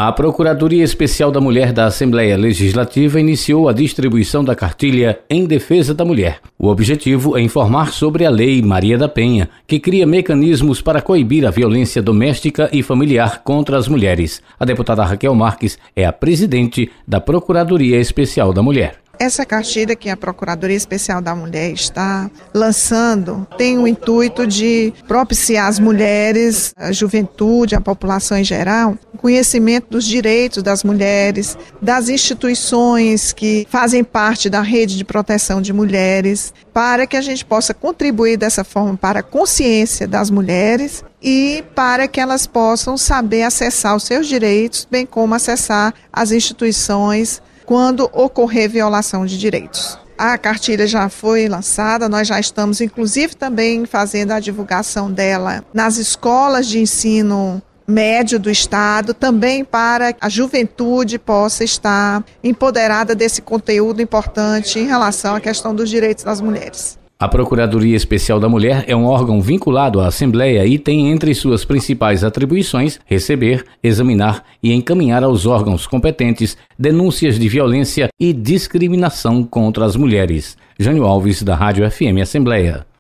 A Procuradoria Especial da Mulher da Assembleia Legislativa iniciou a distribuição da cartilha Em Defesa da Mulher. O objetivo é informar sobre a Lei Maria da Penha, que cria mecanismos para coibir a violência doméstica e familiar contra as mulheres. A deputada Raquel Marques é a presidente da Procuradoria Especial da Mulher. Essa cartilha que a Procuradoria Especial da Mulher está lançando tem o intuito de propiciar às mulheres, a juventude, a população em geral, o conhecimento dos direitos das mulheres, das instituições que fazem parte da rede de proteção de mulheres, para que a gente possa contribuir dessa forma para a consciência das mulheres e para que elas possam saber acessar os seus direitos, bem como acessar as instituições quando ocorrer violação de direitos. A cartilha já foi lançada, nós já estamos inclusive também fazendo a divulgação dela nas escolas de ensino médio do estado, também para que a juventude possa estar empoderada desse conteúdo importante em relação à questão dos direitos das mulheres. A Procuradoria Especial da Mulher é um órgão vinculado à Assembleia e tem entre suas principais atribuições receber, examinar e encaminhar aos órgãos competentes denúncias de violência e discriminação contra as mulheres. Jânio Alves, da Rádio FM Assembleia.